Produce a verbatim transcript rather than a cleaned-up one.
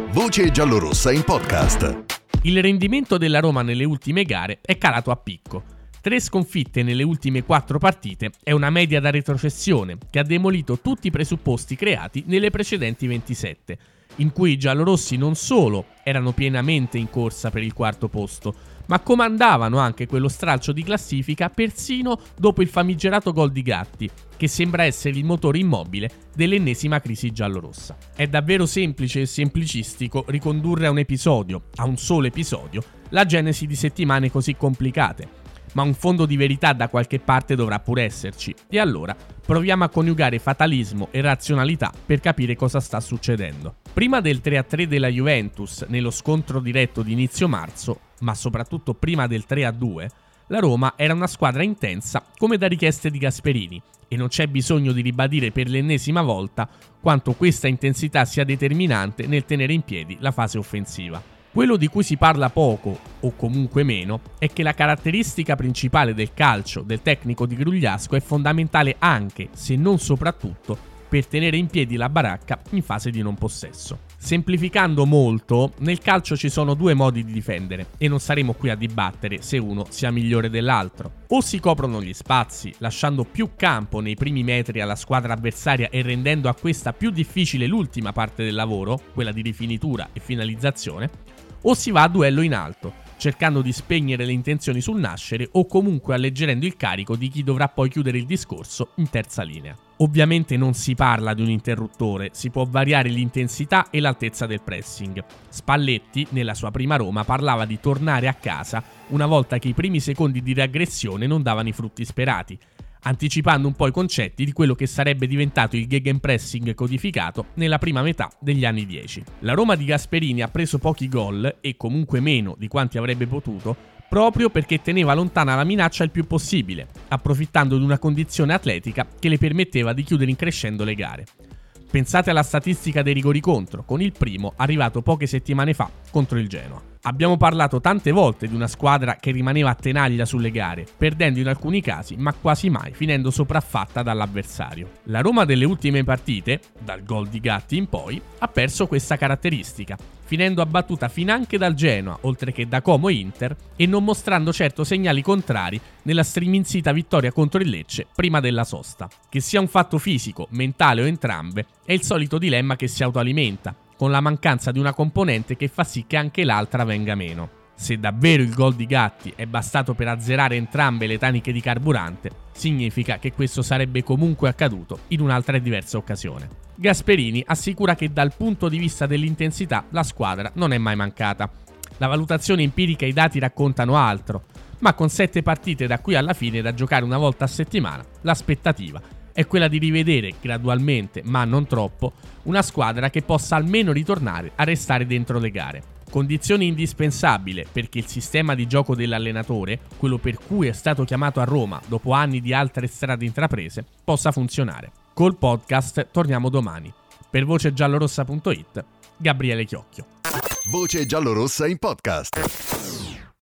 Voce giallorossa in podcast. Il rendimento della Roma nelle ultime gare è calato a picco. Tre sconfitte nelle ultime quattro partite è una media da retrocessione che ha demolito tutti i presupposti creati nelle precedenti ventisette, in cui i giallorossi non solo erano pienamente in corsa per il quarto posto, ma comandavano anche quello stralcio di classifica persino dopo il famigerato gol di Gatti, che sembra essere il motore immobile dell'ennesima crisi giallorossa. È davvero semplice e semplicistico ricondurre a un episodio, a un solo episodio, la genesi di settimane così complicate, ma un fondo di verità da qualche parte dovrà pure esserci, e allora proviamo a coniugare fatalismo e razionalità per capire cosa sta succedendo. Prima del tre a tre della Juventus nello scontro diretto di inizio marzo, ma soprattutto prima del tre a due, la Roma era una squadra intensa come da richieste di Gasperini, e non c'è bisogno di ribadire per l'ennesima volta quanto questa intensità sia determinante nel tenere in piedi la fase offensiva. Quello di cui si parla poco, o comunque meno, è che la caratteristica principale del calcio del tecnico di Grugliasco è fondamentale anche, se non soprattutto, per tenere in piedi la baracca in fase di non possesso. Semplificando molto, nel calcio ci sono due modi di difendere e non saremo qui a dibattere se uno sia migliore dell'altro. O si coprono gli spazi, lasciando più campo nei primi metri alla squadra avversaria e rendendo a questa più difficile l'ultima parte del lavoro, quella di rifinitura e finalizzazione, o si va a duello in alto, cercando di spegnere le intenzioni sul nascere o comunque alleggerendo il carico di chi dovrà poi chiudere il discorso in terza linea. Ovviamente non si parla di un interruttore, si può variare l'intensità e l'altezza del pressing. Spalletti, nella sua prima Roma, parlava di tornare a casa una volta che i primi secondi di reaggressione non davano i frutti sperati, anticipando un po' i concetti di quello che sarebbe diventato il gegenpressing codificato nella prima metà degli anni dieci. La Roma di Gasperini ha preso pochi gol, e comunque meno di quanti avrebbe potuto, proprio perché teneva lontana la minaccia il più possibile, approfittando di una condizione atletica che le permetteva di chiudere in crescendo le gare. Pensate alla statistica dei rigori contro, con il primo arrivato poche settimane fa contro il Genoa. Abbiamo parlato tante volte di una squadra che rimaneva a tenaglia sulle gare, perdendo in alcuni casi, ma quasi mai finendo sopraffatta dall'avversario. La Roma delle ultime partite, dal gol di Gatti in poi, ha perso questa caratteristica, finendo abbattuta finanche dal Genoa, oltre che da Como e Inter, e non mostrando certo segnali contrari nella striminzita vittoria contro il Lecce prima della sosta. Che sia un fatto fisico, mentale o entrambe, è il solito dilemma che si autoalimenta, con la mancanza di una componente che fa sì che anche l'altra venga meno. Se davvero il gol di Gatti è bastato per azzerare entrambe le taniche di carburante, significa che questo sarebbe comunque accaduto in un'altra e diversa occasione. Gasperini assicura che dal punto di vista dell'intensità la squadra non è mai mancata. La valutazione empirica e i dati raccontano altro, ma con sette partite da qui alla fine da giocare una volta a settimana, l'aspettativa è quella di rivedere gradualmente, ma non troppo, una squadra che possa almeno ritornare a restare dentro le gare. Condizione indispensabile perché il sistema di gioco dell'allenatore, quello per cui è stato chiamato a Roma dopo anni di altre strade intraprese, possa funzionare. Col podcast torniamo domani. Per voce giallorossa punto it, Gabriele Chiocchio. Voce giallorossa in podcast.